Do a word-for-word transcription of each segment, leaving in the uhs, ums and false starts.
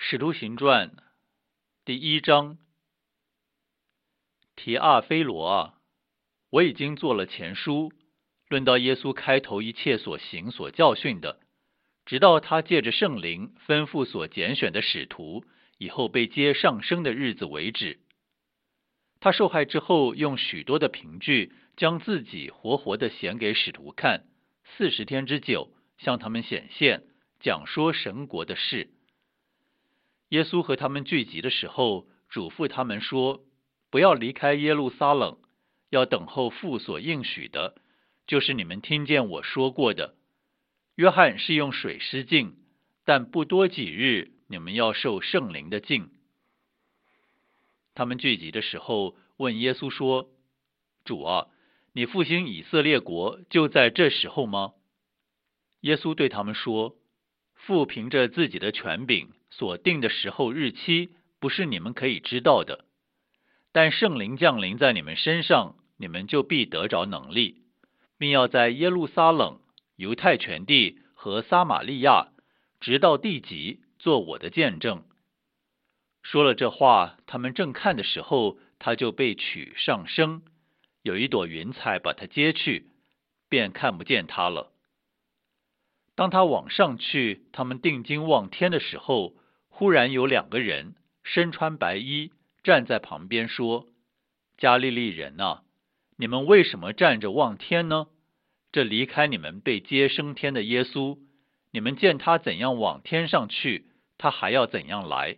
使徒行传第一章，提阿非罗啊，我已经做了前书，论到耶稣开头一切所行所教训的，直到他借着圣灵吩咐所拣选的使徒以后被接上升的日子为止。他受害之后，用许多的凭据将自己活活的显给使徒看，四十天之久，向他们显现，讲说神国的事。耶稣和他们聚集的时候，嘱咐他们说，不要离开耶路撒冷，要等候父所应许的，就是你们听见我说过的。约翰是用水施浸，但不多几日，你们要受圣灵的浸。他们聚集的时候，问耶稣说，主啊，你复兴以色列国就在这时候吗？耶稣对他们说，父凭着自己的权柄所定的时候日期，不是你们可以知道的。但圣灵降临在你们身上，你们就必得着能力，并要在耶路撒冷、犹太全地和撒玛利亚，直到地极，做我的见证。说了这话，他们正看的时候，他就被取上升，有一朵云彩把他接去，便看不见他了。当他往上去，他们定睛望天的时候，忽然有两个人身穿白衣站在旁边说，加利利人啊，你们为什么站着望天呢？这离开你们被接升天的耶稣，你们见他怎样往天上去，他还要怎样来。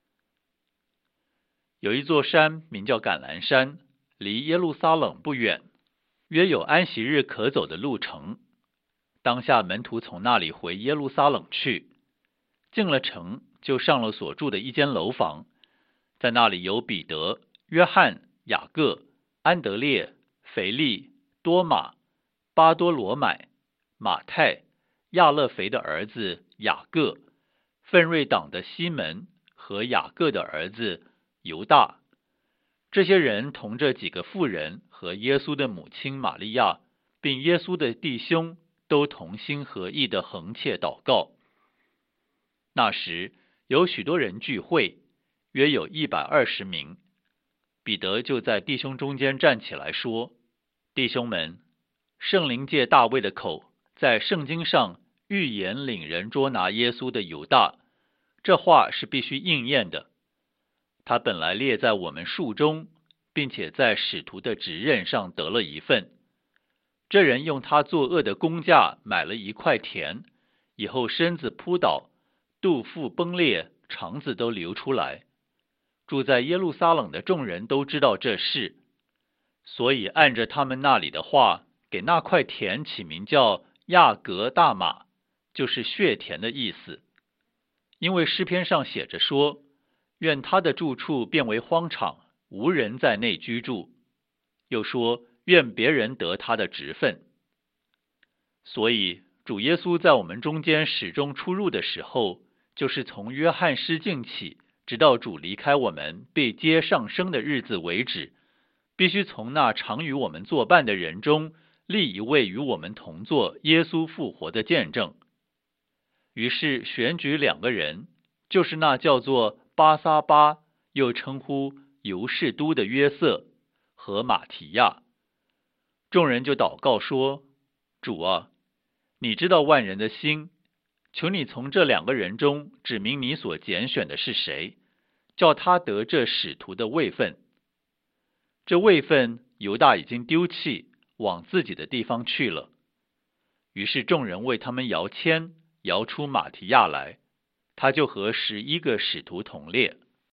有一座山名叫橄榄山，离耶路撒冷不远，约有安息日可走的路程。当下门徒从那里回耶路撒冷去，进了城，就上了所住的一间楼房，在那里有彼得、约翰、雅各、安德烈、腓力、多马、巴多罗买、马太、亚勒腓的儿子雅各、奋锐党的西门和雅各的儿子犹大。这些人同这几个妇人和耶稣的母亲玛利亚，并耶稣的弟兄，都同心合意的横切祷告。那时有许多人聚会，约有一百二十名。彼得就在弟兄中间站起来说，弟兄们，圣灵借大卫的口，在圣经上预言领人捉拿耶稣的犹大，这话是必须应验的。他本来列在我们数中，并且在使徒的职任上得了一份。这人用他作恶的工价买了一块田，以后身子扑倒，肚腹崩裂，肠子都流出来。住在耶路撒冷的众人都知道这事，所以按着他们那里的话，给那块田起名叫亚格大马，就是血田的意思。因为诗篇上写着说，愿他的住处变为荒场，无人在内居住。又说，愿别人得他的职分。所以主耶稣在我们中间始终出入的时候，就是从约翰施浸起，直到主离开我们被接上升的日子为止，必须从那常与我们作伴的人中立一位与我们同作耶稣复活的见证。于是选举两个人，就是那叫做巴撒巴，又称呼犹士都的约瑟和马提亚。众人就祷告说，主啊，你知道万人的心，求你从这两个人中指明你所拣选的是谁，叫他得这使徒的位分。这位分犹大已经丢弃，往自己的地方去了。于是众人为他们摇签，摇出马提亚来，他就和十一个使徒同列。